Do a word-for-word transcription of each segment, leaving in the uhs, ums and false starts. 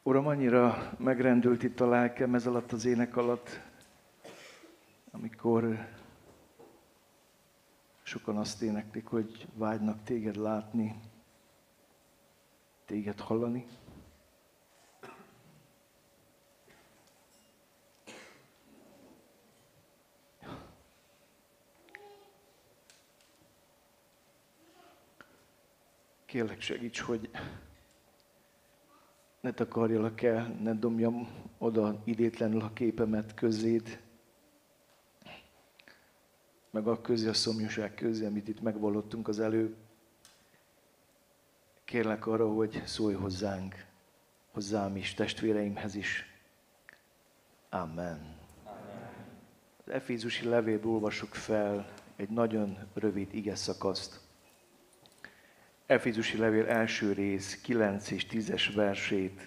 Uram, annyira megrendült itt a lelkem ez alatt az ének alatt, amikor sokan azt éneklik, hogy vágynak téged látni, téged hallani. Kérlek, segíts, hogy ne takarjalak el, ne dobjam oda idétlenül a képemet közéd, meg a közé, a szomjúság közé, amit itt megvallottunk az előbb. Kérlek arra, hogy szólj hozzánk, hozzám is, testvéreimhez is. Amen. Amen. Az Efézusi levélből olvasok fel egy nagyon rövid ige szakaszt. Efézusi levél első rész, kilenc és tízes versét.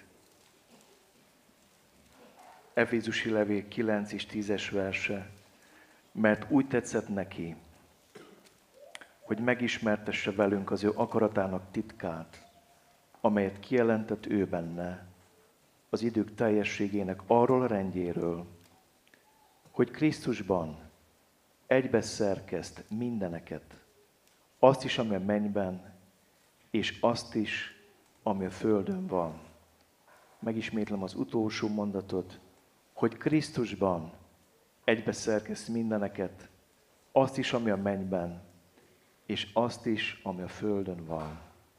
Efézusi levél kilenc és tízes verse. Mert úgy tetszett neki, hogy megismertesse velünk az ő akaratának titkát, amelyet kijelentett ő benne, az idők teljességének arról a rendjéről, hogy Krisztusban egybeszerkeszt mindeneket, azt is, ami a mennyben, és azt is, ami a földön van. Megismétlem az utolsó mondatot, hogy Krisztusban egybeszerkeszt mindeneket, azt is, ami a mennyben, és azt is, ami a földön van.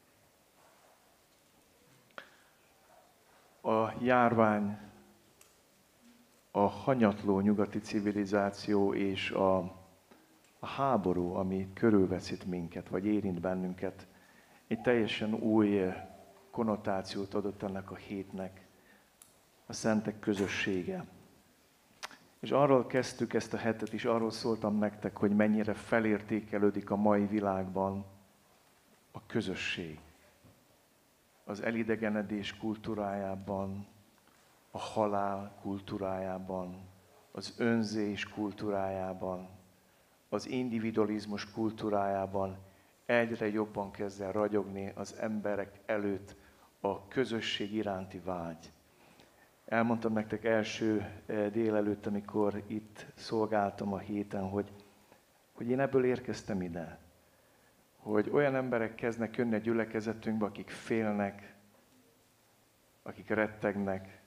A járvány, a hanyatló nyugati civilizáció és a, a háború, ami körülvesz minket, vagy érint bennünket, egy teljesen új konnotációt adott ennek a hétnek, a szentek közössége. És arról kezdtük ezt a hetet is, arról szóltam nektek, hogy mennyire felértékelődik a mai világban a közösség. Az elidegenedés kultúrájában, a halál kultúrájában, az önzés kultúrájában, az individualizmus kultúrájában egyre jobban kezd el ragyogni az emberek előtt a közösség iránti vágy. Elmondtam nektek első délelőtt, amikor itt szolgáltam a héten, hogy, hogy én ebből érkeztem ide. Hogy olyan emberek kezdnek jönni a gyülekezetünkbe, akik félnek, akik rettegnek,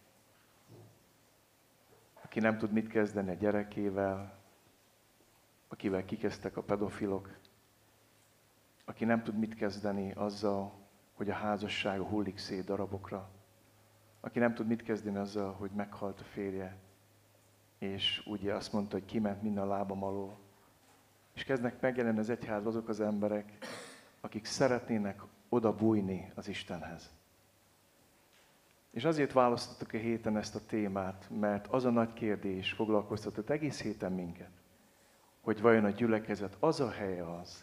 aki nem tud mit kezdeni a gyerekével, akivel kikezdtek a pedofilok, aki nem tud mit kezdeni azzal, hogy a házassága hullik szét darabokra, aki nem tud mit kezdeni azzal, hogy meghalt a férje, és ugye azt mondta, hogy kiment minden a lábam alól. És kezdnek megjelenni az egyházban azok az emberek, akik szeretnének oda bújni az Istenhez. És azért választottuk a héten ezt a témát, mert az a nagy kérdés foglalkoztatott egész héten minket, hogy vajon a gyülekezet az a helye az,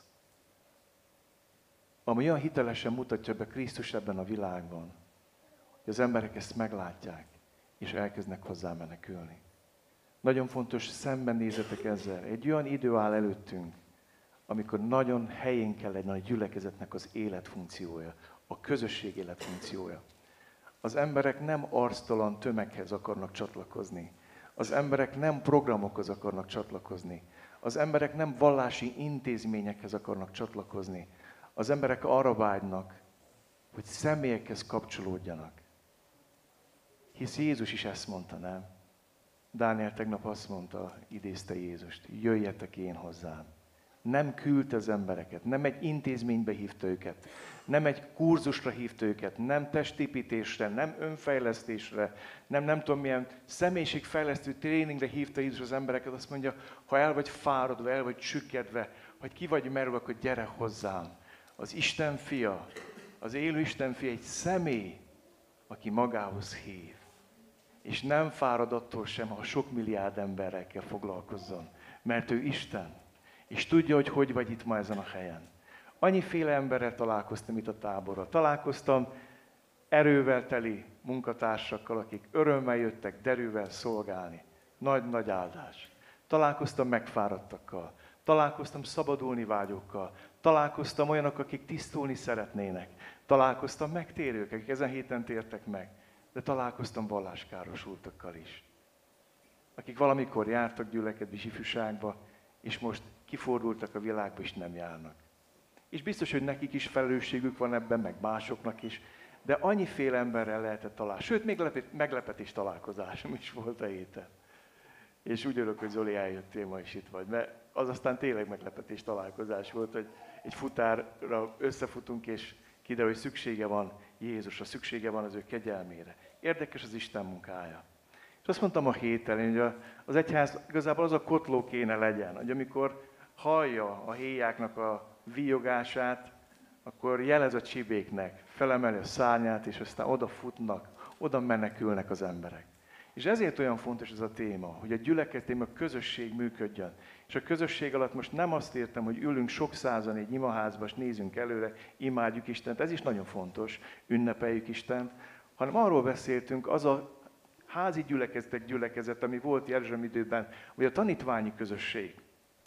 ami olyan hitelesen mutatja be Krisztus ebben a világban, hogy az emberek ezt meglátják, és elkezdnek hozzá menekülni. Nagyon fontos, szembenézzetek ezzel. Egy olyan idő áll előttünk, amikor nagyon helyén kell egy nagy gyülekezetnek az életfunkciója, a közösség életfunkciója. Az emberek nem arctalan tömeghez akarnak csatlakozni. Az emberek nem programokhoz akarnak csatlakozni. Az emberek nem vallási intézményekhez akarnak csatlakozni. Az emberek arra vágynak, hogy személyekhez kapcsolódjanak. Hisz Jézus is ezt mondta, nem? Dániel tegnap azt mondta, idézte Jézust, jöjjetek én hozzám. Nem küldte az embereket, nem egy intézménybe hívta őket, nem egy kurzusra hívta őket, nem testépítésre, nem önfejlesztésre, nem nem tudom milyen személyiségfejlesztő tréningre hívta Jézus az embereket. Azt mondja, ha el vagy fáradva, el vagy csükkedve, vagy ki vagy merülve, akkor gyere hozzám. Az Isten fia, az élő Isten fia egy személy, aki magához hív. És nem fárad attól sem, ha sok milliárd emberrel kell foglalkozzon. Mert ő Isten. És tudja, hogy hogy vagy itt ma ezen a helyen. Annyiféle emberrel találkoztam itt a táborra. Találkoztam erővel teli munkatársakkal, akik örömmel jöttek derűvel szolgálni. Nagy-nagy áldás. Találkoztam megfáradtakkal. Találkoztam szabadulni vágyókkal. Találkoztam olyanok, akik tisztulni szeretnének. Találkoztam megtérők, akik ezen héten tértek meg. de találkoztam valláskárosultakkal is, akik valamikor jártak gyülekezési ifjúságba, és most kifordultak a világba, és nem járnak. És biztos, hogy nekik is felelősségük van ebben, meg másoknak is, de annyiféle emberrel lehetett találni. Sőt, még meglepetés találkozásom is volt a héten. És úgy örülök, hogy Zoli eljöttél ma is itt vagy, mert az aztán tényleg meglepetés találkozás volt, hogy egy futárra összefutunk, és kiderül, hogy szüksége van Jézusra, szüksége van az ő kegyelmére. Érdekes az Isten munkája. És azt mondtam a héten, hogy az egyház igazából az a kotló kéne legyen, hogy amikor hallja a héjáknak a víjogását, akkor jelez a csibéknek, felemeli a szárnyát, és aztán oda futnak, oda menekülnek az emberek. És ezért olyan fontos ez a téma, hogy a gyülekezet, a közösség működjön. És a közösség alatt most nem azt értem, hogy ülünk sok százan egy imaházba, és nézünk előre, imádjuk Istent, ez is nagyon fontos, ünnepeljük Istent, hanem arról beszéltünk, az a házi gyülekezetek gyülekezet, ami volt Jeruzsálem időben, vagy a tanítványi közösség.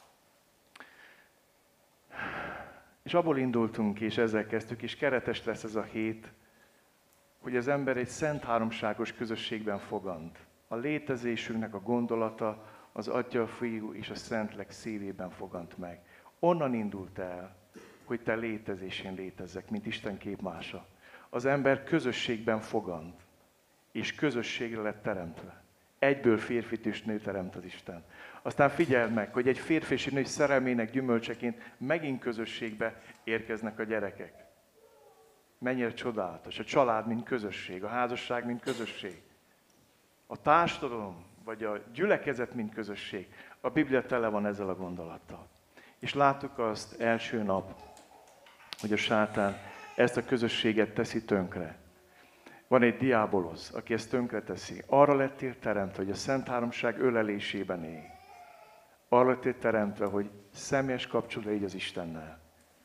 És abból indultunk, és ezzel kezdtük, és keretes lesz ez a hét, hogy az ember egy szent háromságos közösségben fogant. A létezésünknek a gondolata az Atya, a Fiú és a Szentlélek szívében fogant meg. Onnan indult el, hogy te létezésén létezzek, mint Isten képmása. Az ember közösségben fogant, és közösségre lett teremtve. Egyből férfit és nő teremt az Isten. Aztán figyeld meg, hogy egy férfi és egy nő szerelmének gyümölcseként megint közösségbe érkeznek a gyerekek. Mennyire csodálatos. A család, mint közösség, a házasság, mint közösség. A társadalom, vagy a gyülekezet, mint közösség. A Biblia tele van ezzel a gondolattal. És láttuk azt első nap, hogy a sátán ezt a közösséget teszi tönkre. Van egy diábolosz, aki ezt tönkre teszi. Arra lettél teremtve, hogy a Szent Háromság ölelésében élj. Arra lettél teremtve, hogy személyes kapcsolat légy az Istennel.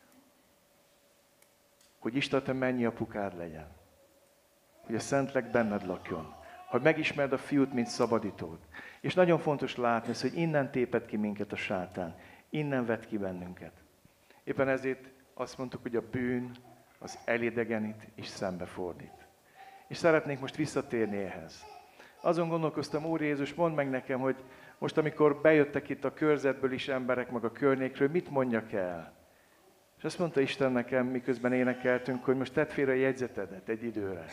Hogy Isten te mennyi apukád legyen. Hogy a Szentlélek benned lakjon. Hogy megismerd a Fiút, mint szabadítót. És nagyon fontos látni ezt, hogy innen téped ki minket a sátán. Innen vett ki bennünket. Éppen ezért azt mondtuk, hogy a bűn az elidegenít és szembefordít. És szeretnék most visszatérni ehhez. Azon gondolkoztam, Úr Jézus, mondd meg nekem, hogy most amikor bejöttek itt a körzetből is emberek, meg a környékről, mit mondjak el? És azt mondta Isten nekem, miközben énekeltünk, hogy most tedd félre a jegyzetedet egy időre.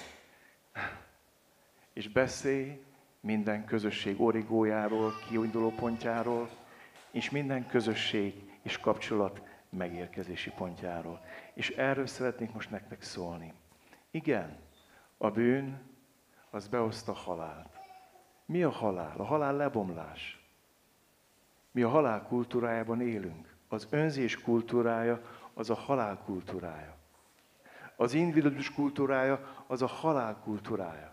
És beszélj minden közösség origójáról, kiinduló pontjáról, és minden közösség és kapcsolat megérkezési pontjáról. És erről szeretnék most nektek szólni. Igen, a bűn, az behozta halált. Mi a halál? A halál lebomlás. Mi a halál kultúrájában élünk. Az önzés kultúrája az a halál kultúrája. Az individuális kultúrája az a halál kultúrája.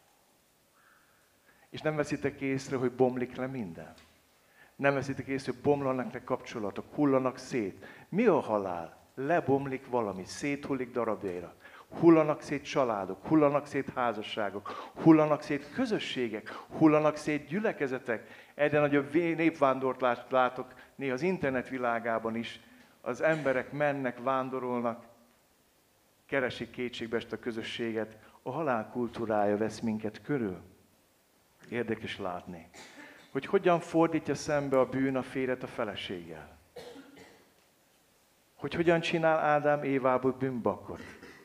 És nem veszitek észre, hogy bomlik le minden. Nem veszitek észre, hogy bomlanak le kapcsolatok, hullanak szét. Mi a halál? Lebomlik valami, széthullik darabjaira. Hullanak szét családok, hullanak szét házasságok, hullanak szét közösségek, hullanak szét gyülekezetek. Egyre nagyobb népvándort látok néha az internet világában is. Az emberek mennek, vándorolnak, keresik kétségbe ezt a közösséget. A halál kultúrája vesz minket körül. Érdekes látni, hogy hogyan fordítja szembe a bűn a férjet a feleséggel. Hogy hogyan csinál Ádám Évából bűnbakot.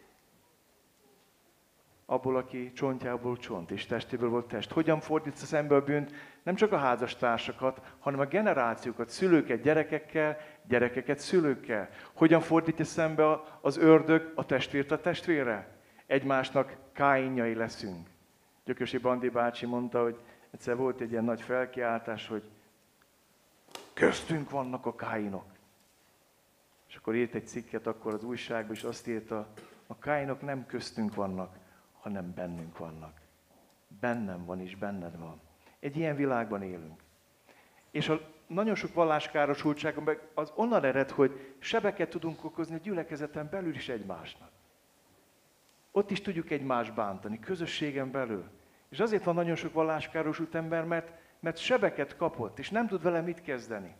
Abból, aki csontjából csont, és testéből volt test. Hogyan fordítja szembe a bűnt nem csak a házastársakat, hanem a generációkat, szülőket gyerekekkel, gyerekeket szülőkkel. Hogyan fordítja szembe az ördög a testvért a testvérre? Egymásnak Káinjai leszünk. Gyökösi Bandi bácsi mondta, hogy egyszer volt egy ilyen nagy felkiáltás, hogy köztünk vannak a Káinok. És akkor írt egy cikket akkor az újságban, és azt írta, a Káinok nem köztünk vannak, hanem bennünk vannak. Bennem van és benned van. Egy ilyen világban élünk. És a nagyon sok valláskárosultságban az onnan ered, hogy sebeket tudunk okozni a gyülekezeten belül is egymásnak. Ott is tudjuk egymást bántani, közösségen belül. És azért van nagyon sok valláskárosult ember, mert, mert sebeket kapott, és nem tud vele mit kezdeni.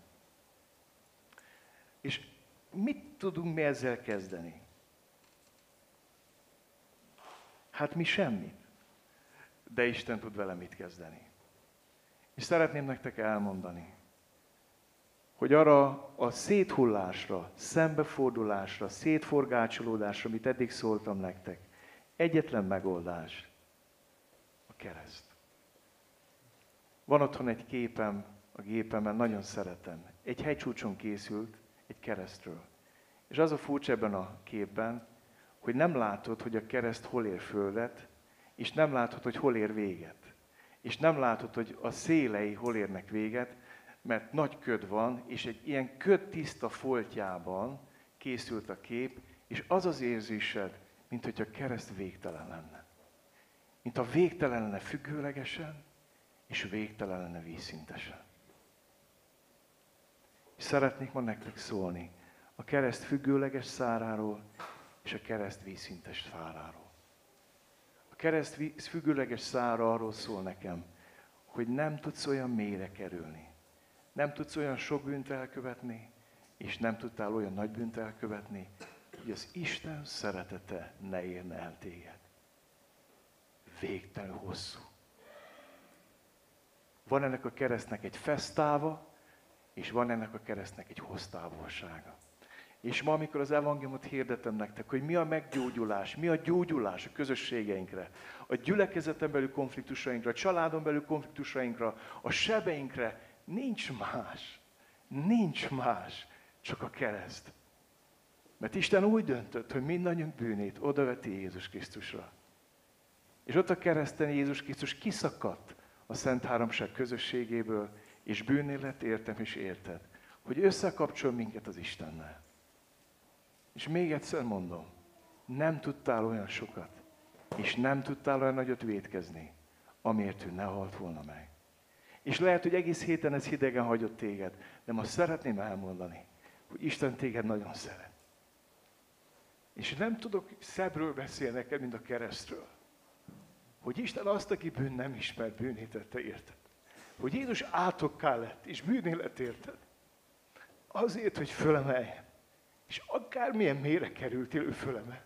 És mit tudunk mi ezzel kezdeni? Hát mi semmit. de Isten tud vele mit kezdeni. És szeretném nektek elmondani, hogy arra a széthullásra, szembefordulásra, szétforgácsolódásra, amit eddig szóltam nektek, egyetlen megoldás a kereszt. Van otthon egy képem a gépemen, nagyon szeretem. Egy hegycsúcson készült egy keresztről. És az a furcsa ebben a képben, hogy nem látod, hogy a kereszt hol ér földet, és nem látod, hogy hol ér véget. És nem látod, hogy a szélei hol érnek véget, mert nagy köd van, és egy ilyen köd tiszta foltjában készült a kép, és az az érzésed, mint hogy a kereszt végtelen lenne. Mint a végtelen lenne függőlegesen, és végtelen lenne vízszintesen. És szeretnék ma nektek szólni a kereszt függőleges száráról, és a kereszt vízszintes száráról. A kereszt függőleges szára arról szól nekem, hogy nem tudsz olyan mélyre kerülni. Nem tudsz olyan sok bűnt elkövetni, és nem tudtál olyan nagy bűnt elkövetni, hogy az Isten szeretete ne érne el téged. Végtelenül hosszú. Van ennek a keresztnek egy fesztáva, és van ennek a keresztnek egy hossztávolsága. És ma, amikor az evangéliumot hirdetem nektek, hogy mi a meggyógyulás, mi a gyógyulás a közösségeinkre, a gyülekezeten belül konfliktusainkra, a családon belül konfliktusainkra, a sebeinkre, nincs más. Nincs más, csak a kereszt. Mert Isten úgy döntött, hogy mindannyiunk bűnét odaveti Jézus Krisztusra. És ott a kereszten Jézus Krisztus kiszakadt a Szent Háromság közösségéből, és bűnné lett értem és érted, hogy összekapcsol minket az Istennel. És még egyszer mondom, nem tudtál olyan sokat, és nem tudtál olyan nagyot vétkezni, amiért ő ne halt volna meg. És lehet, hogy egész héten ez hidegen hagyott téged, de ma szeretném elmondani, hogy Isten téged nagyon szeret. És nem tudok szebbről beszélni neked, mint a keresztről. Hogy Isten azt, aki bűn nem ismer, bűnét tette, érted? Hogy Jézus átokká lett, és bűnné lett, érted? Azért, hogy fölemeljen. És akármilyen mélyre kerültél, ő fölemel.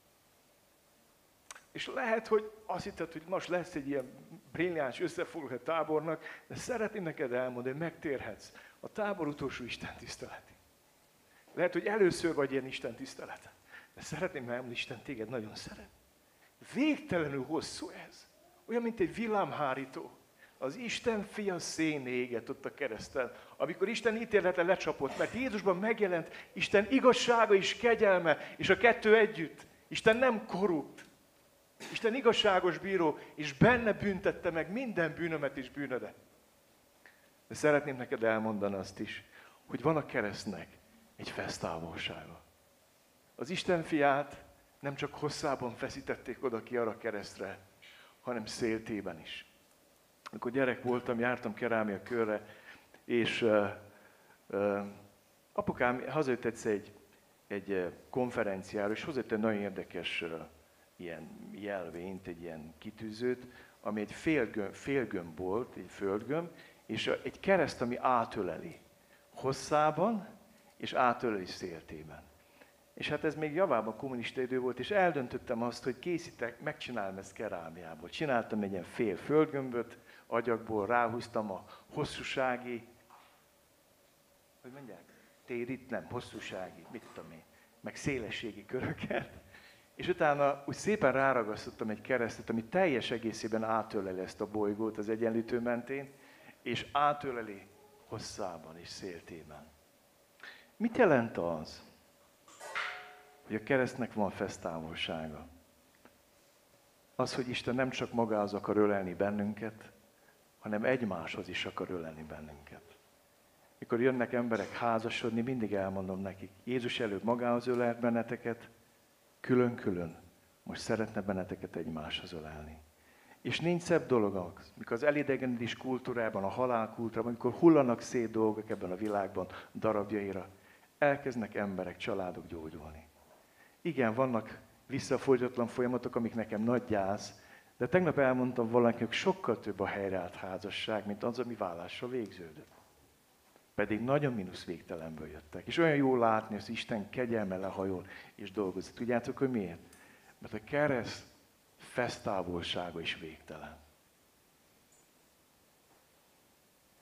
És lehet, hogy azt hitted, hogy most lesz egy ilyen brilliáns összefoglaló tábornak, de szeretném neked elmondani, hogy megtérhetsz a tábor utolsó Isten tiszteleti. Lehet, hogy először vagy ilyen Isten tiszteleten, de szeretném elmondani, Isten téged nagyon szeret. Végtelenül hosszú ez. Olyan, mint egy villámhárító. Az Isten fia szén égett ott a kereszten, amikor Isten ítélete lecsapott, mert Jézusban megjelent Isten igazsága és kegyelme, és a kettő együtt. Isten nem korrupt. Isten igazságos bíró, és benne büntette meg minden bűnömet és bűnödet. De szeretném neked elmondani azt is, hogy van a keresztnek egy fesztávolsága. Az Isten fiát nem csak hosszában feszítették oda ki arra a keresztre, hanem széltében is. Amikor gyerek voltam, jártam kerámia körre, és uh, uh, apukám hazajött egyszer egy, egy uh, konferenciára, és hozott egy nagyon érdekes uh, ilyen jelvényt, egy ilyen kitűzőt, ami egy félgömb, félgömb volt, egy földgömb, és uh, egy kereszt, ami átöleli hosszában, és átöleli széltében. És hát ez még javában kommunista idő volt, és eldöntöttem azt, hogy készítek, megcsinálom ezt kerámiából. Csináltam egy ilyen fél földgömböt, agyagból ráhúztam a hosszúsági, hogy mondják, térit, nem, hosszúsági, mit tudom én, meg szélességi köröket. És utána úgy szépen ráragasztottam egy keresztet, ami teljes egészében átöleli ezt a bolygót az egyenlítő mentén, és átöleli hosszában és széltében. Mit jelent az, hogy a keresztnek van fesztávolsága? Az, hogy Isten nem csak magához akar ölelni bennünket, hanem egymáshoz is akar ölelni bennünket. Mikor jönnek emberek házasodni, mindig elmondom nekik, Jézus előbb magához ölelt benneteket, külön-külön, most szeretne benneteket egymáshoz ölelni. És nincs szebb dolog az, mikor az elidegenedés kultúrában, a halál kultúrában, amikor hullanak szét dolgok ebben a világban darabjaira, elkezdnek emberek, családok gyógyulni. Igen, vannak visszafolytatlan folyamatok, amik nekem nagy gyász, de tegnap elmondtam valakinek, sokkal több a helyreállt házasság, mint az, ami vállással végződött. Pedig nagyon mínusz végtelenből jöttek. És olyan jó látni, hogy Isten kegyelme lehajol és dolgozik. Tudjátok, hogy miért? Mert a kereszt fesztávolsága is végtelen.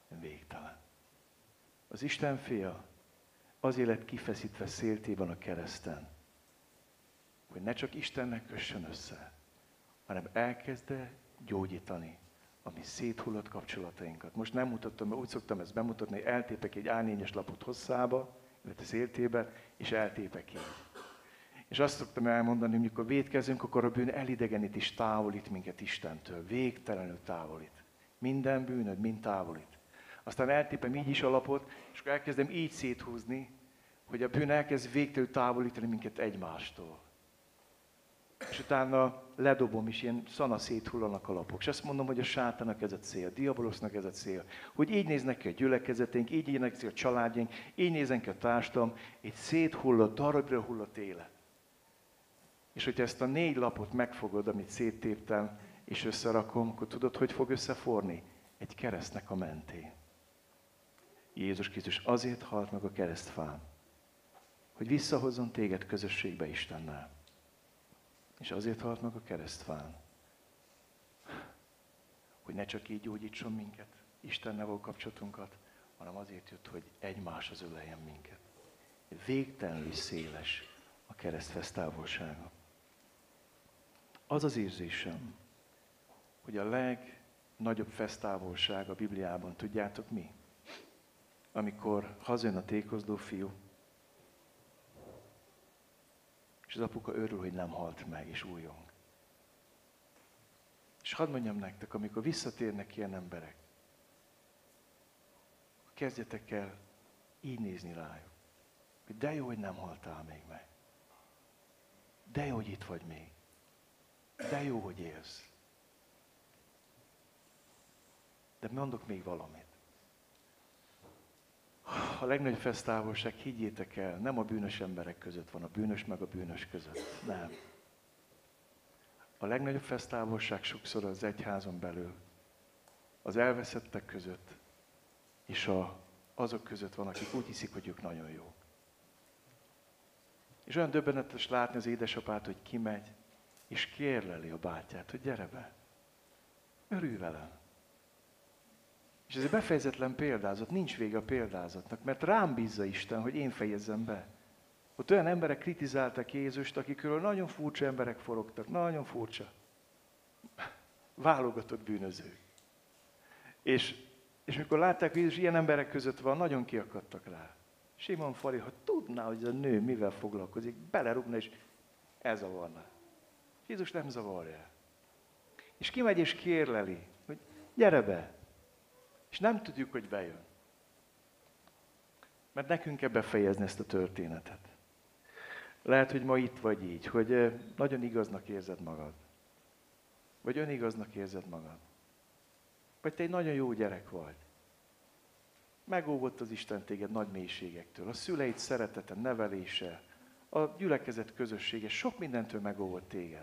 végtelen. Az Isten fia azért lett kifeszítve széltében a kereszten, hogy ne csak Istennek kössön össze, hanem elkezde gyógyítani a mi széthullott kapcsolatainkat. Most nem mutattam, mert úgy szoktam ezt bemutatni, hogy eltépek egy á négyes lapot hosszába, illetve széltében, és eltépek így. És azt szoktam elmondani, hogy mikor vétkezünk, akkor a bűn elidegenít és távolít minket Istentől. Végtelenül távolít. Minden bűnöd mind távolít. Aztán eltépem így is a lapot, és akkor elkezdem így széthúzni, hogy a bűn elkezd végtelenül távolítani minket egymástól. És utána ledobom is, ilyen szana széthullanak a lapok. És azt mondom, hogy a sátának ez a cél, a diabolosznak ez a cél. Hogy így néznek ki a gyülekezeténk, így néznek ki a családjaink, így néznek ki a társadalom, egy széthullott, darabra hullott élet. És hogyha ezt a négy lapot megfogod, amit széttéptem, és összerakom, akkor tudod, hogy fog összeforni? Egy keresztnek a mentén. Jézus Krisztus azért halt meg a keresztfán, hogy visszahozzon téged közösségbe Istennel. És azért halt meg a keresztfán, hogy ne csak így gyógyítson minket, Istennel való kapcsolatunkat, hanem azért jött, hogy egymáshoz öleljen minket. Végtelenül széles a keresztfesz távolsága. Az az érzésem, hogy a legnagyobb fesztávolság a Bibliában, tudjátok mi? Amikor hazajön a tékozló fiú, és az apuka örül, hogy nem halt meg, és újjong. És hadd mondjam nektek, amikor visszatérnek ilyen emberek, kezdjetek el így nézni rájuk, hogy de jó, hogy nem haltál még meg. De jó, hogy itt vagy még. De jó, hogy élsz. De mondok még valamit. A legnagyobb fesztávolság, higgyétek el, nem a bűnös emberek között van, a bűnös meg a bűnös között. Nem. A legnagyobb fesztávolság sokszor az egyházon belül, az elveszettek között, és a, azok között van, akik úgy hiszik, hogy ők nagyon jók. És olyan döbbenetes látni az édesapát, hogy kimegy, és kérleli a bátyát, hogy gyere be, örülj velem. És ez egy befejezetlen példázat, nincs vége a példázatnak, mert rám bízza Isten, hogy én fejezzem be. Ott olyan emberek kritizáltak Jézust, akikről nagyon furcsa emberek forogtak, nagyon furcsa. Válogatott bűnözők. És, és mikor látták, hogy Jézus ilyen emberek között van, nagyon kiakadtak rá. Simon Fari, ha tudná, hogy ez a nő mivel foglalkozik, belerúgna, és elzavarná. Jézus nem zavarja. És kimegy és kérleli, hogy gyere be. És nem tudjuk, hogy bejön. Mert nekünk kell befejezni ezt a történetet. Lehet, hogy ma itt vagy így, hogy nagyon igaznak érzed magad. Vagy önigaznak érzed magad. Vagy te egy nagyon jó gyerek vagy. Megóvott az Isten téged nagy mélységektől. A szüleid szeretete, nevelése, a gyülekezet közössége, sok mindentől megóvott téged.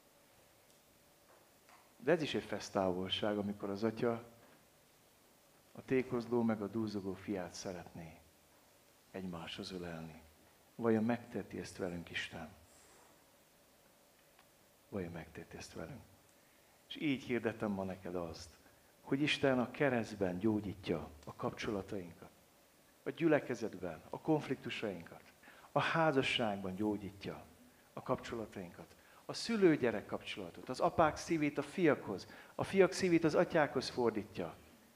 De ez is egy fesztávolság, amikor az atya a tékozló meg a dúzogó fiát szeretné egymáshoz ölelni. Vajon megteheti ezt velünk Isten? Vajon megteheti ezt velünk? És így hirdetem ma neked azt, hogy Isten a keresztben gyógyítja a kapcsolatainkat, a gyülekezetben a konfliktusainkat, a házasságban gyógyítja a kapcsolatainkat, a szülő-gyerek kapcsolatot, az apák szívét a fiakhoz, a fiak szívét az atyákhoz fordítja.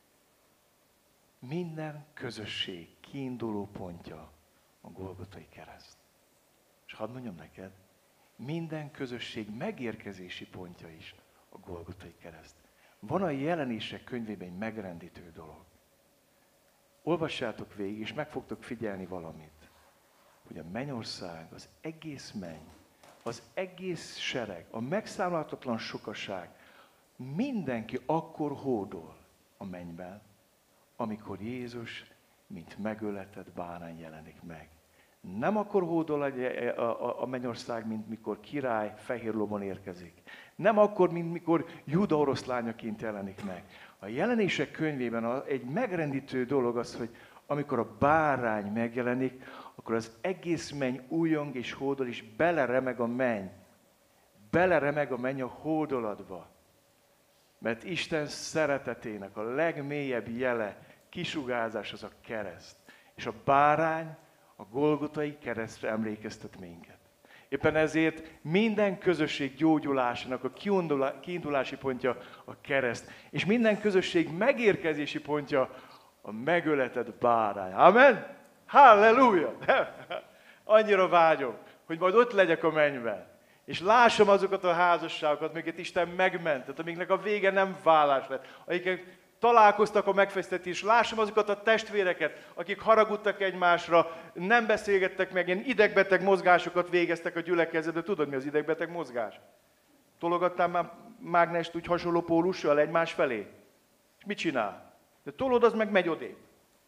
Minden közösség kiinduló pontja a Golgotai kereszt. És hadd mondjam neked, minden közösség megérkezési pontja is a Golgotai kereszt. Van a Jelenések könyvében egy megrendítő dolog. Olvassátok végig, és meg fogtok figyelni valamit, hogy a mennyország, az egész menny, az egész sereg, a megszámlálhatatlan sokaság, mindenki akkor hódol a mennyben, amikor Jézus, mint megöletett bárány jelenik meg. Nem akkor hódol a, a, a mennyország, mint mikor király fehér lovon érkezik. Nem akkor, mint mikor Júda oroszlányaként jelenik meg. A Jelenések könyvében egy megrendítő dolog az, hogy amikor a bárány megjelenik, akkor az egész menny újjong és hódol, és beleremeg a menny. Beleremeg a menny a hódolatba. Mert Isten szeretetének a legmélyebb jele kisugárzás az a kereszt. És a bárány a Golgotai keresztre emlékeztet minket. Éppen ezért minden közösség gyógyulásának a kiindulási pontja a kereszt. És minden közösség megérkezési pontja a megöletett bárány. Amen? Halleluja! Annyira vágyom, hogy majd ott legyek a mennyben. És lássam azokat a házasságokat, amiket Isten megmentett, amiknek a vége nem vállás lett, akik találkoztak a megfesztetés, lássam azokat a testvéreket, akik haragudtak egymásra, nem beszélgettek meg, ilyen idegbeteg mozgásokat végeztek a gyülekezetben. Tudod, mi az idegbeteg mozgás? Tologattál már mágnest úgy hasonló pólussal egymás felé? És mit csinál? De tolod, az meg megy odébb.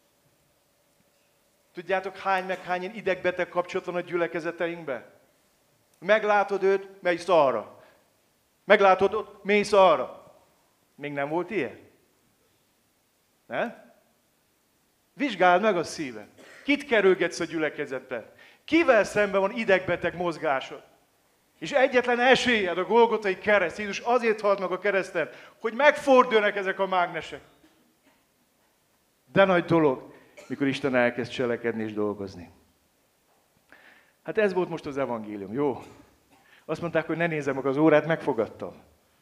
Tudjátok, hány meg hány ilyen idegbeteg kapcsolat van a gyülekezeteinkben? Meglátod őt, mész arra. Meglátod ott, mész arra. Még nem volt ilyen? Ne? Vizsgáld meg a szíved. Kit kerülgetsz a gyülekezetben? Kivel szemben van idegbeteg mozgásod? És egyetlen esélyed a Golgotai kereszt. Jézus azért halt meg a kereszten, hogy megforduljanak ezek a mágnesek. De nagy dolog, mikor Isten elkezd cselekedni és dolgozni. Hát ez volt most az evangélium, jó? Azt mondták, hogy ne nézzem meg az órát, megfogadtam.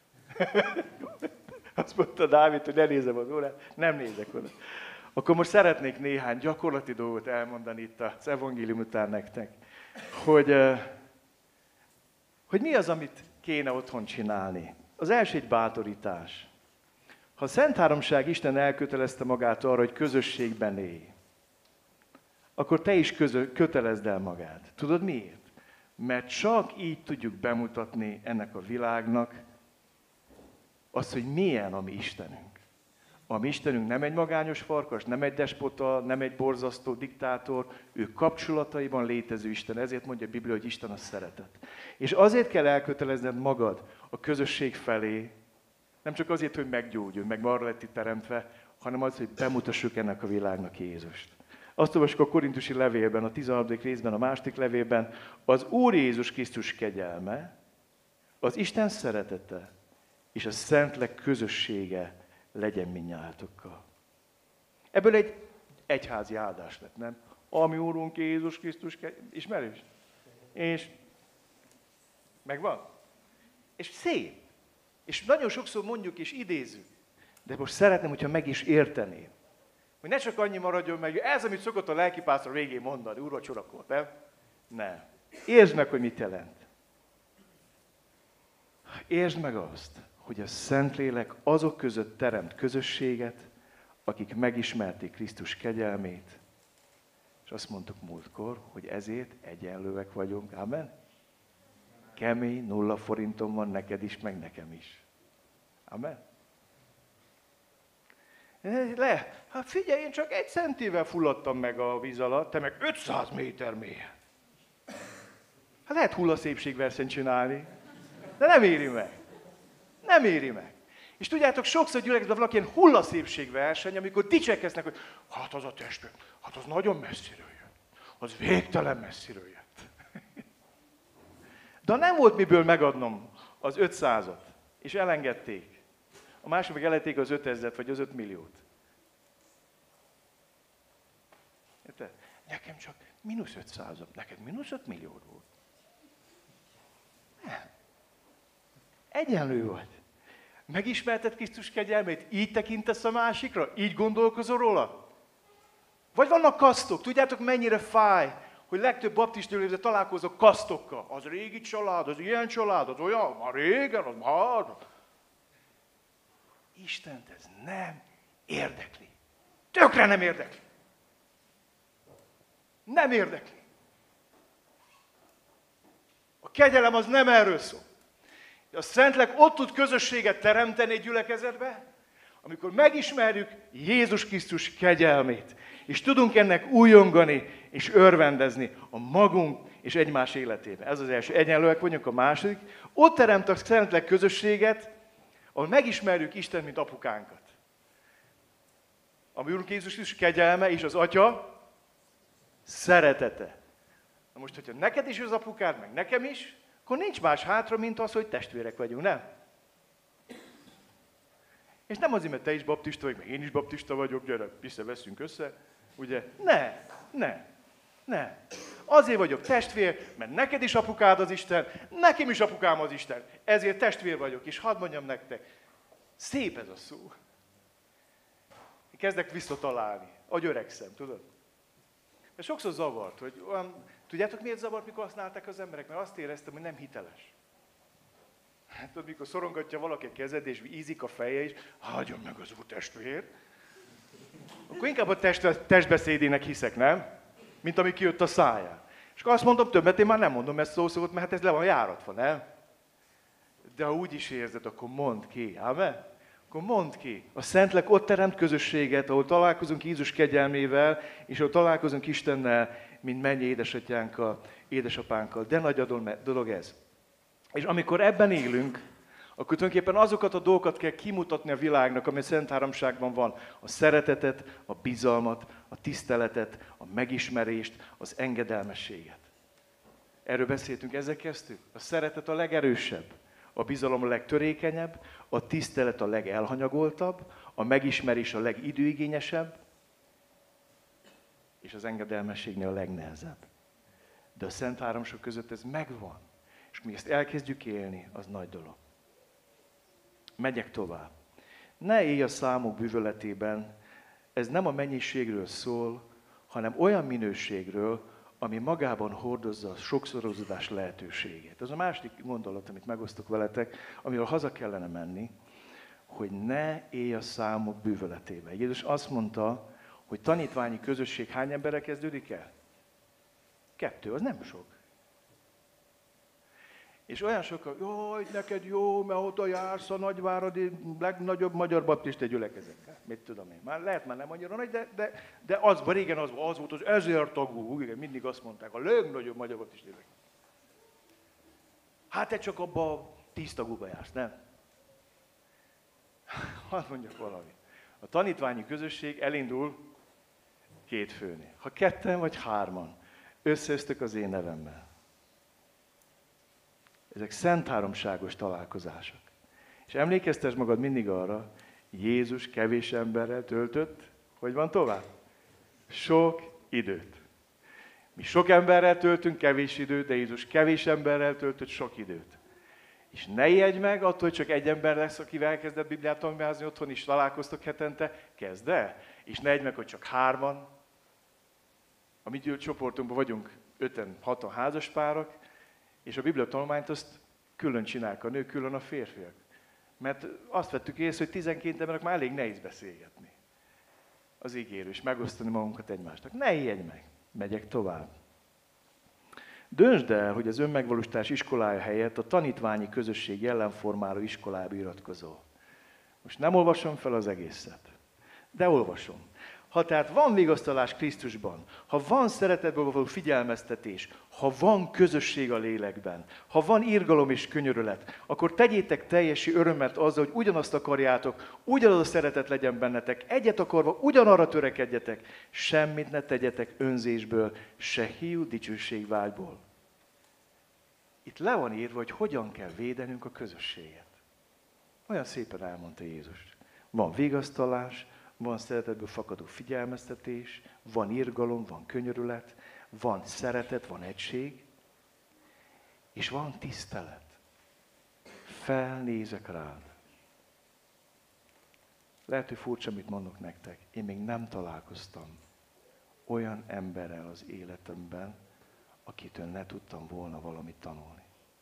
Azt mondta Dávid, hogy ne nézzem az órát, nem nézek oda. Akkor most szeretnék néhány gyakorlati dolgot elmondani itt az evangélium után nektek, hogy, hogy mi az, amit kéne otthon csinálni. Az első egy bátorítás. Ha a Szent Háromság Isten elkötelezte magát arra, hogy közösségben élj, akkor te is közö, kötelezd el magát. Tudod miért? Mert csak így tudjuk bemutatni ennek a világnak azt, hogy milyen a mi Istenünk. A mi Istenünk nem egy magányos farkas, nem egy despota, nem egy borzasztó diktátor, ő kapcsolataiban létező Isten. Ezért mondja a Biblia, hogy Isten a szeretet. És azért kell elkötelezned magad a közösség felé, nem csak azért, hogy meggyógyulj, meg arra lett itt teremtve, hanem azért, hogy bemutassuk ennek a világnak Jézust. Azt olvassuk a korintusi levélben, a tizenharmadik részben, a második levélben, az Úr Jézus Krisztus kegyelme, az Isten szeretete és a Szentlélek közössége legyen mindnyájatokkal. Ebből egy egyházi áldás lett, nem? Ami Úrunk Jézus Krisztus kegyelme, ismerős? És megvan? És szép. És nagyon sokszor mondjuk és idézzük, de most szeretném, hogyha meg is érteném. Hogy ne csak annyi maradjon meg, ez, amit szokott a lelkipásztor végén mondani, úrvacsorakor, nem? Nem. Értsd meg, hogy mit jelent. Értsd meg azt, hogy a Szentlélek azok között teremt közösséget, akik megismerték Krisztus kegyelmét, és azt mondtuk múltkor, hogy ezért egyenlőek vagyunk. Amen? Kemény, nulla forintom van neked is, meg nekem is. Amen? Le, hát figyelj, én csak egy centivel fulladtam meg a víz alatt, te meg ötszáz méter mélyen. Hát lehet hullaszépségversenyt csinálni, de nem éri meg. Nem éri meg. És tudjátok, sokszor gyülekezetben valaki ilyen hullaszépségverseny, amikor dicsekeznek, hogy hát az a testvér, hát az nagyon messziről jött. Az végtelen messziről jött. De nem volt miből megadnom az ötszázat, és elengedték. A másik meg elengedték az ötezret, vagy az öt milliót. Érted? Nekem csak mínusz ötszázat, neked mínusz öt milliód volt. Nem. Egyenlő vagy. Megismerted Krisztus kegyelmét? Így tekintesz a másikra? Így gondolkozol róla? Vagy vannak kasztok? Tudjátok, mennyire fáj, hogy legtöbb baptista gyülekezetben találkozok kasztokkal. Az régi család, az ilyen család, az olyan, már régen, az már... Istent ez nem érdekli. Tökre nem érdekli. Nem érdekli. A kegyelem az nem erről szól. A Szentlélek ott tud közösséget teremteni egy gyülekezetbe, amikor megismerjük Jézus Krisztus kegyelmét, és tudunk ennek újongani és örvendezni a magunk és egymás életében. Ez az első. Egyenlőek vagyunk. A második. Ott teremt a Szentlélek közösséget, ahol megismerjük Isten, mint apukánkat. A mi Úrunk Jézus Krisztus kegyelme és az Atya szeretete. Na most, hogyha neked is az apukád, meg nekem is, akkor nincs más hátra, mint az, hogy testvérek vagyunk, nem? És nem azért, mert te is baptista vagy, meg én is baptista vagyok, gyere, visszaveszünk össze, ugye? Ne, ne, ne. Azért vagyok testvér, mert neked is apukád az Isten, nekem is apukám az Isten. Ezért testvér vagyok, és hadd mondjam nektek, szép ez a szó. Kezdek visszatalálni, ahogy öregszem, tudod? Mert sokszor zavart, hogy olyan, tudjátok miért zavart, mikor használták az emberek? Mert azt éreztem, hogy nem hiteles. Hát tudod, mikor szorongatja valaki a kezed, és ízik a feje is, hagyjon meg az úr testvér. Akkor inkább a test, testbeszédének hiszek, nem? Mint ami kijött a száján. És akkor azt mondom, többet én már nem mondom ezt szószót, mert hát ez le van járatva, nem? De ha úgy is érzed, akkor mondd ki, amen? Akkor mondd ki. A Szentlélek ott teremt közösséget, ahol találkozunk Jézus kegyelmével, és ahol találkozunk Istennel, mint mennyi édesatyánkkal, édesapánkkal. De nagy dolog ez. És amikor ebben élünk, akkor tulajdonképpen azokat a dolgokat kell kimutatni a világnak, ami a Szent Háromságban van. A szeretetet, a bizalmat, a tiszteletet, a megismerést, az engedelmességet. Erről beszéltünk, ezzel kezdtük. A szeretet a legerősebb, a bizalom a legtörékenyebb, a tisztelet a legelhanyagoltabb, a megismerés a legidőigényesebb, és az engedelmességnél a legnehezebb. De a Szent Háromság között ez megvan. És mi ezt elkezdjük élni, az nagy dolog. Megyek tovább. Ne élj a számok bűvöletében, ez nem a mennyiségről szól, hanem olyan minőségről, ami magában hordozza a sokszorozódás lehetőségét. Ez a második gondolat, amit megosztok veletek, amiről haza kellene menni, hogy ne élj a számok bűvöletében. Jézus azt mondta, hogy tanítványi közösség hány emberre kezdődik el? Kettő, az nem sok. És olyan sokan, jaj, neked jó, mert oda jársz a nagyváradi legnagyobb magyar baptista gyülekezettel. Mit tudom én. Már lehet már nem annyira nagy, de, de, de az, régen az, az volt az ezer tagú, igen, mindig azt mondták, a legnagyobb magyar baptista gyülekezet. Hát te csak abba a tíz tagúba jársz, nem? Hadd mondjak valamit. A tanítványi közösség elindul két főnél. Ha ketten vagy hárman összeöztök az én nevemmel. Ezek szent háromságos találkozások. És emlékeztes magad mindig arra, Jézus kevés emberrel töltött, hogy van tovább? Sok időt. Mi sok emberrel töltünk kevés időt, de Jézus kevés emberrel töltött sok időt. És ne ijedj meg attól, hogy csak egy ember lesz, akivel elkezdett Bibliát tanulmányozni otthon, és találkoztok hetente, kezd el. És ne ijedj meg, hogy csak hárman. A mi csoportunkban vagyunk öten, hatan házaspárok, és a Biblia tanulmányt azt külön csinálják a nők, külön a férfiak. Mert azt vettük észre, hogy tizenkét embernek már elég nehéz beszélgetni. Az ígérő, és megosztani magunkat egymásnak. Ne ijedj meg! Megyek tovább. Döntsd el, hogy az önmegvalósítás iskolája helyett a tanítványi közösség jellemformáló iskolába iratkozol. Most nem olvasom fel az egészet, de olvasom. Ha tehát van vigasztalás Krisztusban, ha van szeretetből való figyelmeztetés, ha van közösség a lélekben, ha van irgalom és könyörület, akkor tegyétek teljesi örömet azzal, hogy ugyanazt akarjátok, ugyanaz a szeretet legyen bennetek, egyet akarva, ugyanarra törekedjetek, semmit ne tegyetek önzésből, se hiú dicsőségvágyból. Itt le van írva, hogy hogyan kell védenünk a közösséget. Olyan szépen elmondta Jézus. Van vigasztalás, van szeretetből fakadó figyelmeztetés, van irgalom, van könyörület, van szeretet, van egység, és van tisztelet. Felnézek rád. Lehet, hogy furcsa, amit mondok nektek. Én még nem találkoztam olyan emberrel az életemben, akitől ne tudtam volna valamit tanulni.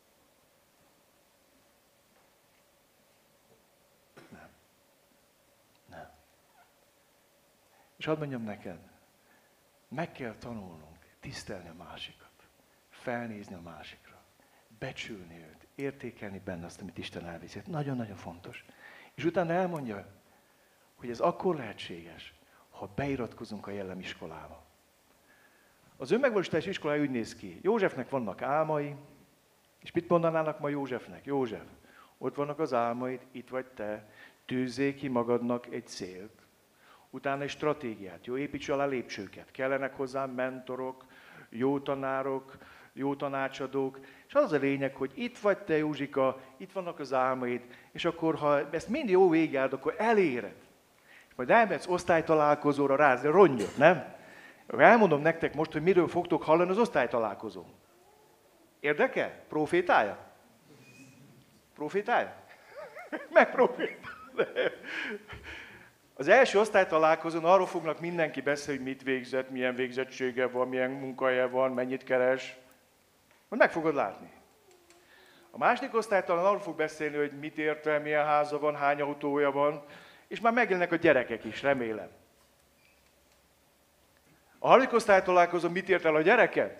Nem. Nem. És hadd mondjam neked, meg kell tanulnunk tisztelni a másikat, felnézni a másikra, becsülni őt, értékelni benne azt, amit Isten elvégzett. Nagyon-nagyon fontos. És utána elmondja, hogy ez akkor lehetséges, ha beiratkozunk a jellemiskolába. Az önmegvalósítás iskolája úgy néz ki. Józsefnek vannak álmai, és mit mondanának ma Józsefnek? József, ott vannak az álmaid, itt vagy te, tűzzél ki magadnak egy célt. Utána egy stratégiát, jó, építs alá lépcsőket. Kellenek hozzá mentorok, jó tanárok, jó tanácsadók, És az a lényeg, hogy itt vagy te, Józsika, itt vannak az álmaid, és akkor, ha ezt mind jó végigjárod, akkor eléred. És majd elmehetsz osztálytalálkozóra rázni rongyot, nem? Elmondom nektek most, hogy miről fogtok hallani az osztálytalálkozón. Érdekel? Profétája? Profétája? Megprofétálja. Az első osztálytalálkozón arról fognak mindenki beszélni, hogy mit végzett, milyen végzettsége van, milyen munkahelye van, mennyit keres. Majd meg fogod látni. A második osztálytalan arról fog beszélni, hogy mit ért el, milyen háza van, hány autója van, és már megjelennek a gyerekek is, remélem. A harmadik osztálytalálkozón mit ért el a gyereke?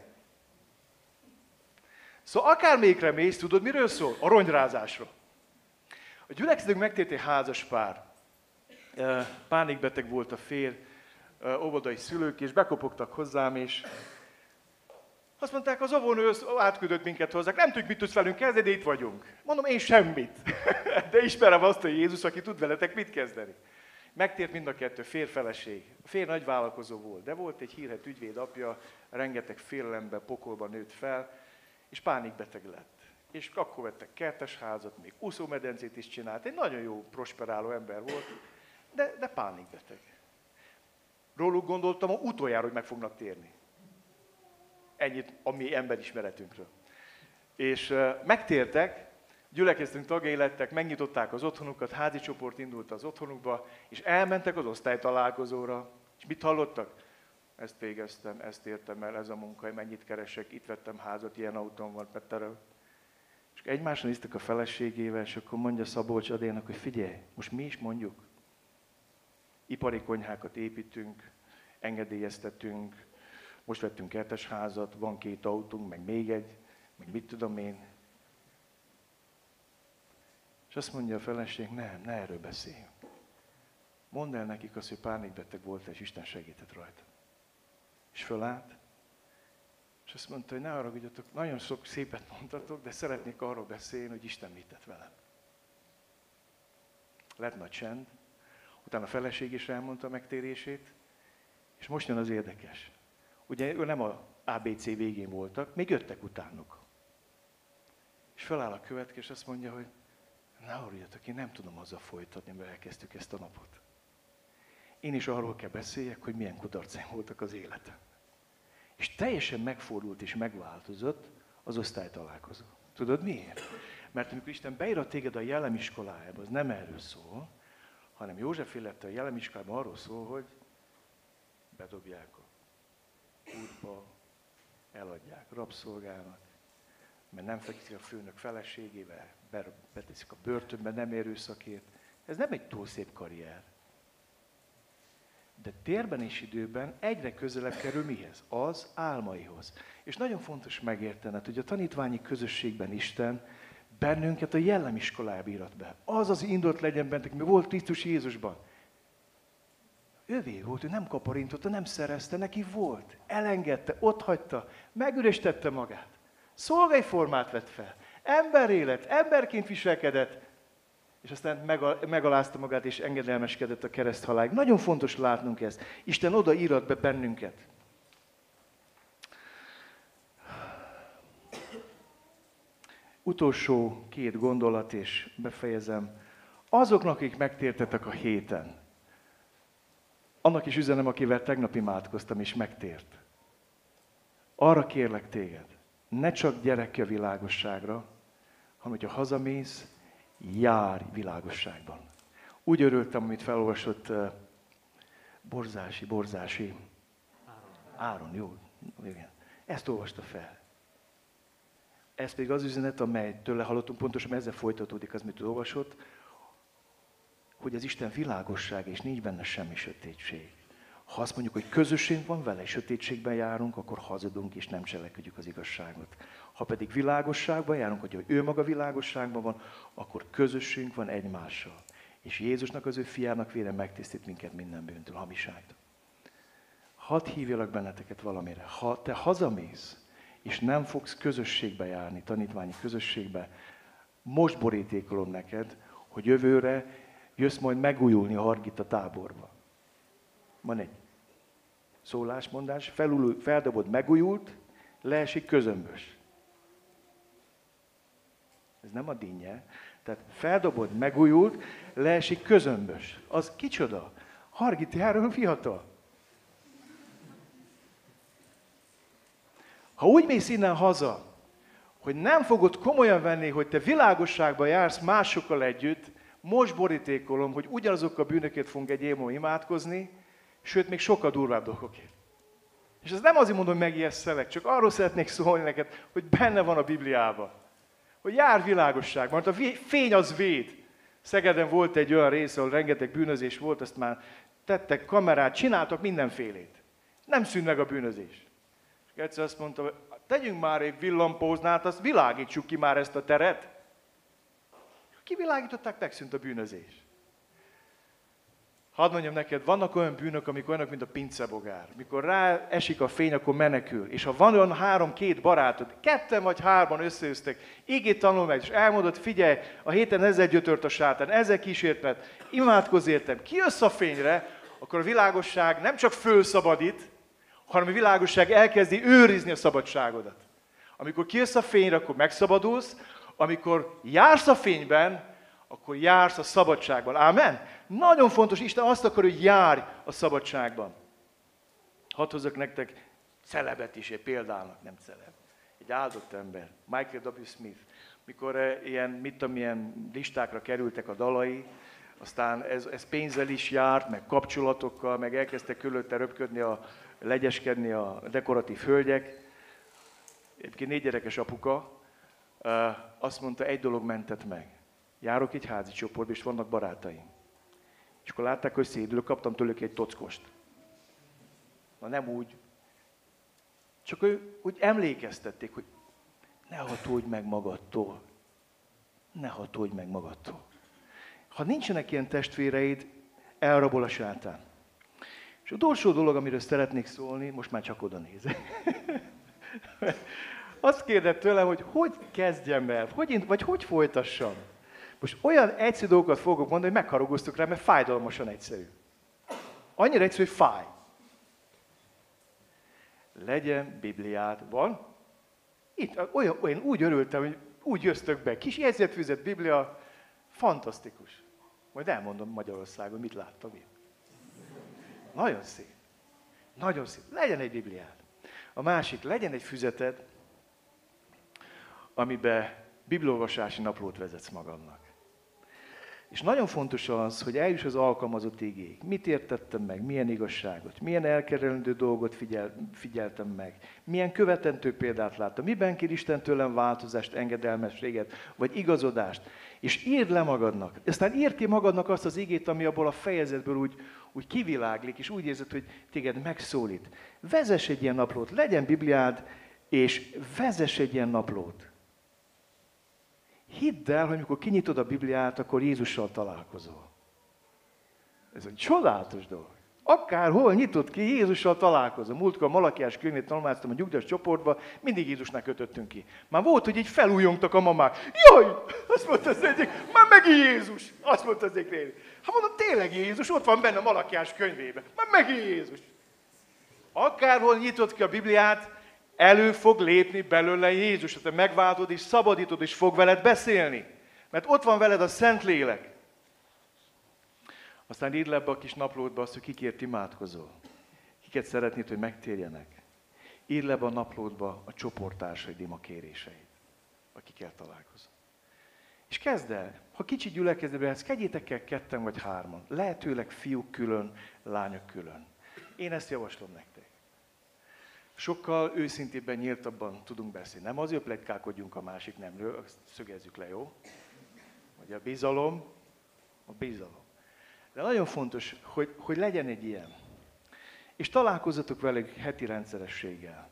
Szóval akármelyikre mész, tudod, miről szól? A rongyrázásról. A gyülekezetünk megtért egy házas pár. Pánikbeteg volt a férj, óvodai szülők, és bekopogtak hozzám, és azt mondták, az óvónő átküldött minket hozzák, nem tudjuk, mit tudsz velünk kezdeni, de itt vagyunk. Mondom, én semmit. De ismerem azt a Jézus, aki tud veletek mit kezdeni. Megtért mind a kettő, férj-feleség. A férj nagy vállalkozó volt, de volt egy hírhedt ügyvéd apja, rengeteg félelemben, pokolban nőtt fel, és pánikbeteg lett. És akkor vettek kertesházat, még úszómedencét is csinált. Egy nagyon jó, prosperáló ember volt, de, de pánikbeteg. Róluk gondoltam, hogy utoljára, hogy meg fognak térni. Ennyit a mi emberismeretünkről. És uh, megtértek, gyülekezetünk tagjai lettek, megnyitották az otthonukat, házi csoport indult az otthonukba, és elmentek az osztálytalálkozóra. És mit hallottak? Ezt végeztem, ezt értem el, ez a munka, mennyit keresek, itt vettem házat, ilyen autón van, Petterő. És egymásra néztek a feleségével, és akkor mondja Szabolcs Adénak, hogy figyelj, most mi is mondjuk. Ipari konyhákat építünk, engedélyeztetünk, most vettünk kertesházat, van két autónk, meg még egy, meg mit tudom én. És azt mondja a feleség, nem, ne erről beszéljünk. Mondd el nekik azt, hogy pánikbeteg volt, és Isten segített rajta. És fölállt, és azt mondta, hogy ne haragudjatok, nagyon sok szépet mondtatok, de szeretnék arról beszélni, hogy Isten mit tett velem. Lett nagy csend, utána a feleség is elmondta a megtérését, és most jön az érdekes. Ugye ő nem a á bé cé végén voltak, még jöttek utánuk. És feláll a következő, és azt mondja, hogy ne haragudjatok, én nem tudom azzal folytatni, mert elkezdtük ezt a napot. Én is arról kell beszéljek, hogy milyen kudarcaim voltak az életem. És teljesen megfordult és megváltozott az osztálytalálkozó. Tudod miért? Mert amikor Isten beírat téged a jellemiskolájába, az nem erről szól, hanem József élete a jellemiskolájában arról szól, hogy bedobják a útba, eladják rabszolgának, mert nem fekszik a főnök feleségével, beteszik a börtönbe, nem erőszakért. Ez nem egy túl szép karrier. De térben és időben egyre közelebb kerül mihez? Az álmaihoz. És nagyon fontos megértened, hogy a tanítványi közösségben Isten bennünket a jellemiskolájába írat be. Az az indulat legyen benntek, mi volt Krisztus Jézusban. Övé volt, ő nem kaparintotta, nem szerezte, neki volt. Elengedte, otthagyta, megürestette magát. Szolgai formát vett fel. Emberré lett, emberként viselkedett, és aztán megalázta magát, és engedelmeskedett a kereszthalálig. Nagyon fontos látnunk ezt. Isten oda írat be bennünket. Utolsó két gondolat, és befejezem. Azoknak, akik megtértetek a héten, annak is üzenem, akivel tegnap imádkoztam, és megtért. Arra kérlek téged, ne csak gyerek a világosságra, hanem hogyha hazamész, járj világosságban. Úgy örültem, amit felolvasott uh, Borzási, Borzási, Áron. Áron, jó, igen. Ezt olvasta fel. Ez pedig az üzenet, amely tőle hallottunk, pontosan ezzel folytatódik az, amit olvasott, hogy az Isten világosság, és nincs benne semmi sötétség. Ha azt mondjuk, hogy közösségünk van vele, és sötétségben járunk, akkor hazudunk, és nem cselekedjük az igazságot. Ha pedig világosságban járunk, hogy ő maga világosságban van, akkor közösségünk van egymással. És Jézusnak, az ő fiának vére megtisztít minket minden bűntől, hamiságtól. Hadd hívjalak benneteket valamire. Ha te hazamész, és nem fogsz közösségbe járni, tanítványi közösségbe, most borítékolom neked, hogy jövőre jössz majd megújulni a Hargita táborba. Van egy szólásmondás, felül, feldobod megújult, leesik közömbös. Ez nem a dinnye. Tehát feldobod, megújult, leesik közömbös. Az kicsoda? Hargiti Áron fiatal. Ha úgy mész innen haza, hogy nem fogod komolyan venni, hogy te világosságban jársz másokkal együtt, most borítékolom, hogy ugyanazok a bűnökért fogunk egy év múlva imádkozni, sőt, még sokkal durvább dolgokért. És ez nem azért mondom, hogy megijesszelek, csak arról szeretnék szólni neked, hogy benne van a Bibliában. Hogy jár világosságban, mert a fény az véd. Szegeden volt egy olyan rész, ahol rengeteg bűnözés volt, azt már tettek kamerát, csináltak mindenfélét. Nem szűn meg a bűnözés. És egyszer azt mondta, hogy tegyünk már egy villampóznát, azt világítsuk ki már ezt a teret. Kivilágították, megszűnt a bűnözés. Hadd mondjam neked, vannak olyan bűnök, amik olyanok, mint a pincebogár. Mikor rá esik a fény, akkor menekül. És ha van olyan három-két barátod, ketten vagy hárman összeöztek, igét tanul meg, és elmondod, figyelj, a héten ezzel gyötört a sátán, ezzel kísértett, imádkozz értem, kijössz a fényre, akkor a világosság nem csak fölszabadít, hanem a világosság elkezdi őrizni a szabadságodat. Amikor kijössz a fényre, akkor megszabadulsz, amikor jársz a fényben, akkor jársz a szabadságban. Ámen? Nagyon fontos, Isten azt akar, hogy járj a szabadságban. Hadd hozzak nektek celebet is, egy példának, nem celeb. Egy áldott ember, Michael W. Smith. Mikor eh, ilyen, mit tudom, ilyen listákra kerültek a dalai, aztán ez, ez pénzzel is járt, meg kapcsolatokkal, meg elkezdtek körülötte röpködni, a, legyeskedni a dekoratív hölgyek. Egyébként négy gyerekes apuka, eh, azt mondta, egy dolog mentett meg. Járok egy házi csoportba, és vannak barátaim. És akkor látták, hogy szédülök, kaptam tőlük egy tockost. Na nem úgy. Csak ő úgy emlékeztették, hogy ne hatódj meg magadtól. Ne hatódj meg magadtól. Ha nincsenek ilyen testvéreid, elrabol a sátán. És az utolsó dolog, amiről szeretnék szólni, most már csak oda nézek. Azt kérdett tőlem, hogy hogy kezdjem el, hogy, vagy hogy folytassam. Most olyan egyszerű dolgokat fogok mondani, hogy megharagoztuk rá, mert fájdalmasan egyszerű. Annyira egyszerű, hogy fáj. Legyen Bibliád. Van? Itt, olyan, olyan úgy örültem, hogy úgy jöttök be. Kis jegyzetfüzet, Biblia, fantasztikus. Majd elmondom Magyarországon, mit láttam én. Nagyon szép. Nagyon szép. Legyen egy Bibliád. A másik, legyen egy füzeted, amiben bibliaolvasási naplót vezetsz magadnak. És nagyon fontos az, hogy eljuss az alkalmazott igéig. Mit értettem meg, milyen igazságot, milyen elkerülendő dolgot figyel, figyeltem meg, milyen követendő példát láttam, miben kér Isten tőlem változást, engedelmességet, vagy igazodást. És írd le magadnak. Aztán írd ki magadnak azt az igét, ami abból a fejezetből úgy, úgy kiviláglik, és úgy érzed, hogy téged megszólít. Vezess egy ilyen naplót, legyen Bibliád, és vezess egy ilyen naplót. Hidd el, hogy amikor kinyitod a Bibliát, akkor Jézussal találkozol. Ez egy csodálatos dolog. Akárhol nyitod ki, Jézussal találkozol. Múltkor a Malakiás könyvét tanulmányoztam a nyugdíjas csoportba, mindig Jézusnak kötöttünk ki. Már volt, hogy így felújongtak a mamák. Jaj! Azt mondta az egyik, már megint Jézus! Azt mondta az egyik néni. Hát mondom, tényleg Jézus, ott van benne a Malakiás könyvében. Már megint Jézus! Akárhol nyitod ki a Bibliát, elő fog lépni belőle Jézus, te megváltod és szabadítod, és fog veled beszélni. Mert ott van veled a Szentlélek. Aztán írd le ebbe a kis naplódba azt, hogy kikért imádkozol. Kiket szeretnéd, hogy megtérjenek. Írd le ebbe a naplódba a csoporttársaid ima kéréseit, akikkel találkozol. És kezd el, ha kicsi gyülekezetben ezt kezdjétek el ketten vagy hárman. Lehetőleg fiúk külön, lányok külön. Én ezt javaslom nektek. Sokkal őszintébben, nyíltabban tudunk beszélni. Nem azért pletykálkodjunk a másik nemről, azt szögezzük le, jó? Vagy a bizalom, a bizalom. De nagyon fontos, hogy, hogy legyen egy ilyen. És találkozzatok velük heti rendszerességgel.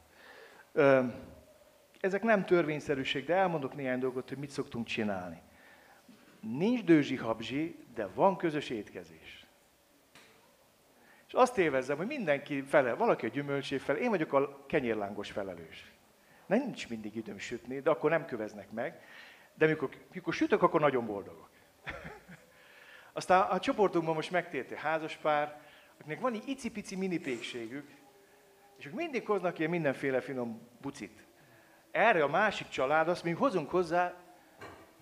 Ezek nem törvényszerűség, de elmondok néhány dolgot, hogy mit szoktunk csinálni. Nincs dőzsi-habzsi, de van közös étkezés. És azt élvezzem, hogy mindenki fele, valaki a gyümölcsé fel, én vagyok a kenyérlángos felelős. Nincs mindig időm sütni, de akkor nem köveznek meg. De mikor, mikor sütök, akkor nagyon boldogok. Aztán a csoportunkban most megtért egy házaspár, akinek van egy icipici mini pékségük, és ők mindig hoznak ilyen mindenféle finom bucit. Erre a másik család azt mondja, hozunk hozzá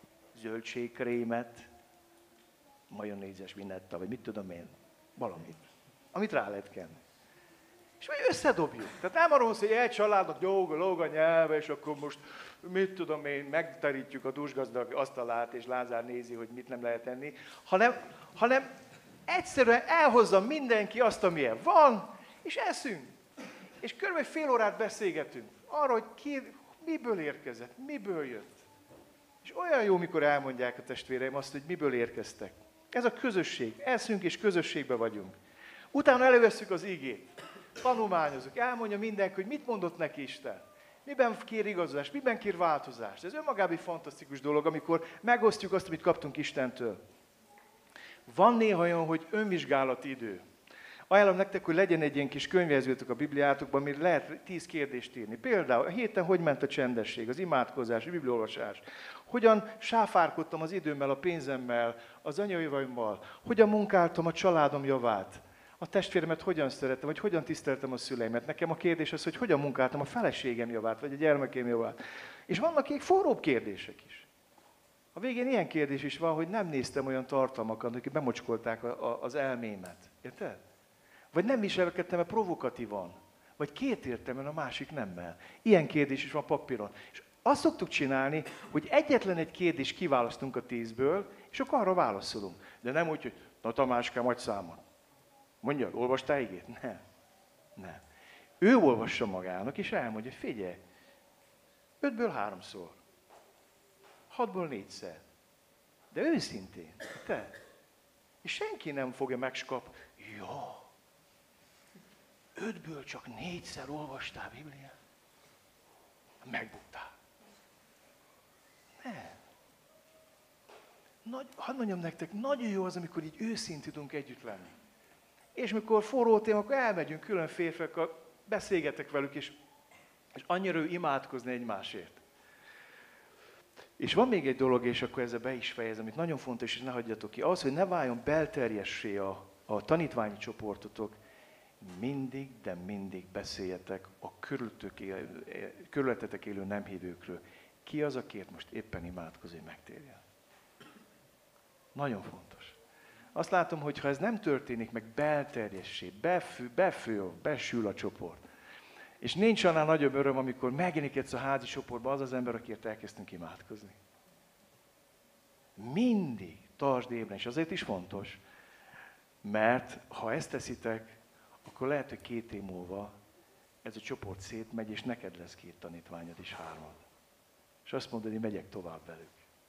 zöldségkrémet, majonézes vinetta, vagy mit tudom én, valamit, amit rá lehet kenni. És majd összedobjuk. Tehát nem arról szól, hogy egy családnak lóg, lóg a nyelve, és akkor most, mit tudom én, megterítjük a dúsgazdag asztalát, és Lázár nézi, hogy mit nem lehet enni, hanem, hanem egyszerűen elhozza mindenki azt, amilyen van, és eszünk. És körülbelül fél órát beszélgetünk arról, hogy ki, miből érkezett, miből jött. És olyan jó, mikor elmondják a testvéreim azt, hogy miből érkeztek. Ez a közösség. Eszünk és közösségben vagyunk. Utána elővesszük az igét. Tanulmányozunk. Elmondja mindenki, hogy mit mondott neki Isten. Miben kér igazolást, miben kér változást. Ez önmagában egy fantasztikus dolog, amikor megosztjuk azt, amit kaptunk Istentől. Van néha olyan, hogy önvizsgálati idő. Ajánlom nektek, hogy legyen egy ilyen kis könyvjelzőtök a Bibliátokban, amire lehet tíz kérdést írni. Például a héten hogy ment a csendesség, az imádkozás, a bibliaolvasás. Hogyan sáfárkodtam az időmmel, a pénzemmel, az anyajavaimmal. Hogyan munkáltam a családom javát. A testvéremet hogyan szerettem, vagy hogyan tiszteltem a szüleimet. Nekem a kérdés az, hogy hogyan munkáltam a feleségem javát, vagy a gyermekem javát. És vannak még forróbb kérdések is. A végén ilyen kérdés is van, hogy nem néztem olyan tartalmakat, akik bemocskolták a, a, az elmémet. Érted? Vagy nem viselkedtem-e provokatívan, vagy kétértelműen a másik nemmel. Ilyen kérdés is van papíron. És azt szoktuk csinálni, hogy egyetlen egy kérdést kiválasztunk a tízből, és akkor arra válaszolunk. De nem úgy, hogy na Tamáskám, adj számon. Mondja, olvastál igét? Nem. Nem. Ő olvassa magának, és elmondja, hogy figyelj, ötből háromszor, hatból négyszer. De őszintén, te. És senki nem fogja megskap, jó. Ötből csak négyszer olvastál Bibliát? Megbuktál. Nem. Nagy, hadd mondjam nektek, nagyon jó az, amikor így őszintén tudunk együtt lenni. És mikor forró téma, akkor elmegyünk külön férfiakkal, beszélgetek velük, és, és annyira ő imádkozni egymásért. És van még egy dolog, és akkor ezzel be is fejezem, amit nagyon fontos, és ne hagyjatok ki. Az, hogy ne váljon belterjessé a, a tanítványi csoportotok, mindig, de mindig beszéljetek a körülöttetek élő nem hívőkről. Ki az, akiért most éppen imádkozni, hogy megtérjen? Nagyon fontos. Azt látom, hogy ha ez nem történik meg belterjessé, befő, befő, besül a csoport, és nincs annál nagyobb öröm, amikor megjelenik egyszer a házi csoportban az az ember, akiért elkezdtünk imádkozni. Mindig tartsd ébren, és azért is fontos, mert ha ezt teszitek, akkor lehet, hogy két év múlva ez a csoport szétmegy, és neked lesz két tanítványod és hármad. És azt mondod, hogy megyek tovább velük.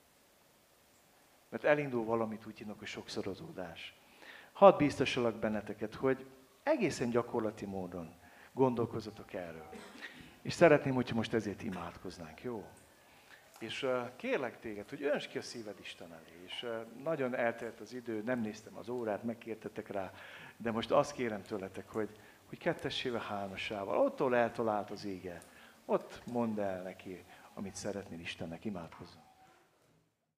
Mert elindul valamit, úgy hívnak, hogy sokszorozódás. Hadd biztosalak benneteket, hogy egészen gyakorlati módon gondolkozzatok erről. És szeretném, hogyha most ezért imádkoznánk, jó? És uh, kérlek téged, hogy önts ki a szíved Isten elé. És uh, nagyon eltelt az idő, nem néztem az órát, megkértetek rá, de most azt kérem tőletek, hogy, hogy kettessével, hármasával, ottól eltalált az ége, ott mondd el neki, amit szeretnél Istennek, imádkozzon.